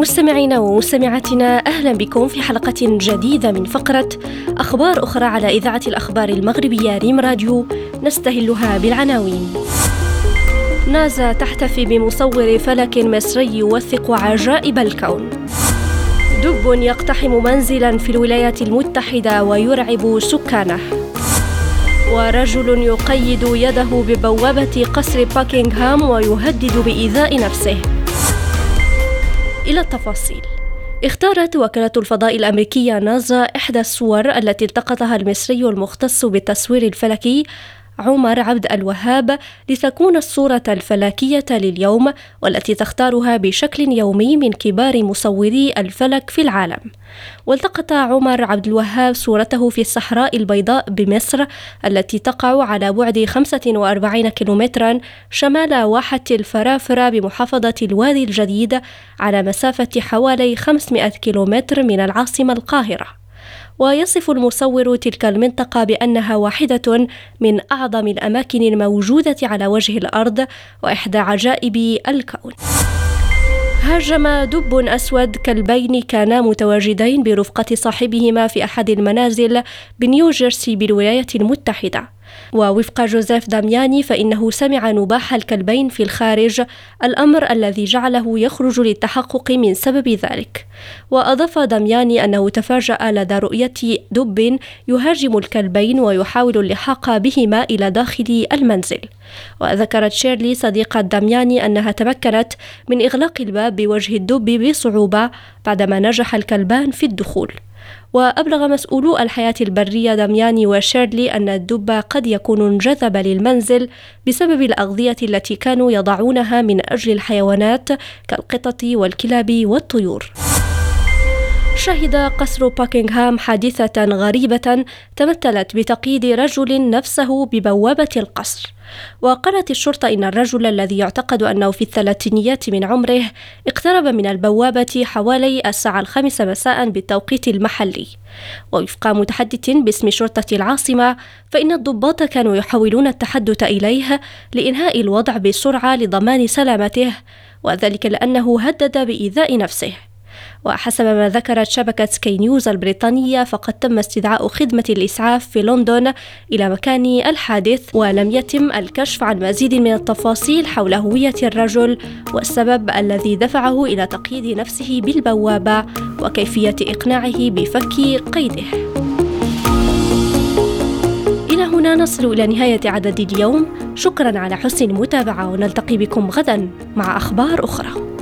مستمعينا ومستمعاتنا، أهلا بكم في حلقة جديدة من فقرة أخبار أخرى على إذاعة الأخبار المغربية ريم راديو، نستهلها بالعناوين. ناسا تحتفي بمصور فلك مصري يوثق عجائب الكون. دب يقتحم منزلا في الولايات المتحدة ويرعب سكانه. ورجل يقيد يده ببوابة قصر باكنغهام ويهدد بإيذاء نفسه. إلى التفاصيل. اختارت وكالة الفضاء الأمريكية ناسا إحدى الصور التي التقطها المصري المختص بالتصوير الفلكي عمر عبد الوهاب لتكون الصورة الفلكية لليوم، والتي تختارها بشكل يومي من كبار مصوري الفلك في العالم. والتقط عمر عبد الوهاب صورته في الصحراء البيضاء بمصر، التي تقع على بعد 45 كيلومترا شمال واحة الفرافرة بمحافظة الوادي الجديد، على مسافة حوالي 500 كيلومتر من العاصمة القاهرة. ويصف المصور تلك المنطقة بأنها واحدة من أعظم الأماكن الموجودة على وجه الأرض وإحدى عجائب الكون. هاجم دب أسود كلبين كانا متواجدين برفقة صاحبهما في أحد المنازل بنيوجيرسي بالولايات المتحدة. ووفق جوزيف دامياني فإنه سمع نباح الكلبين في الخارج، الأمر الذي جعله يخرج للتحقق من سبب ذلك. وأضاف دامياني أنه تفاجأ لدى رؤية دب يهاجم الكلبين ويحاول اللحاق بهما إلى داخل المنزل. وذكرت شيرلي صديقة دامياني أنها تمكنت من إغلاق الباب بوجه الدب بصعوبة بعدما نجح الكلبان في الدخول. وأبلغ مسؤولو الحياة البرية دامياني وشيرلي أن الدب قد يكون انجذب للمنزل بسبب الأغذية التي كانوا يضعونها من أجل الحيوانات كالقطط والكلاب والطيور. شهد قصر باكنغهام حادثة غريبة تمثلت بتقييد رجل نفسه ببوابة القصر. وقالت الشرطة إن الرجل الذي يعتقد أنه في الثلاثينيات من عمره اقترب من البوابة حوالي الساعة 5 مساء بالتوقيت المحلي. ووفق متحدث باسم شرطة العاصمة فإن الضباط كانوا يحاولون التحدث إليه لإنهاء الوضع بسرعة لضمان سلامته، وذلك لأنه هدد بإيذاء نفسه. وحسب ما ذكرت شبكة سكاي نيوز البريطانية فقد تم استدعاء خدمة الإسعاف في لندن إلى مكان الحادث، ولم يتم الكشف عن مزيد من التفاصيل حول هوية الرجل والسبب الذي دفعه إلى تقييد نفسه بالبوابة وكيفية إقناعه بفك قيده. إلى هنا نصل إلى نهاية عدد اليوم. شكرا على حسن المتابعة، ونلتقي بكم غدا مع أخبار أخرى.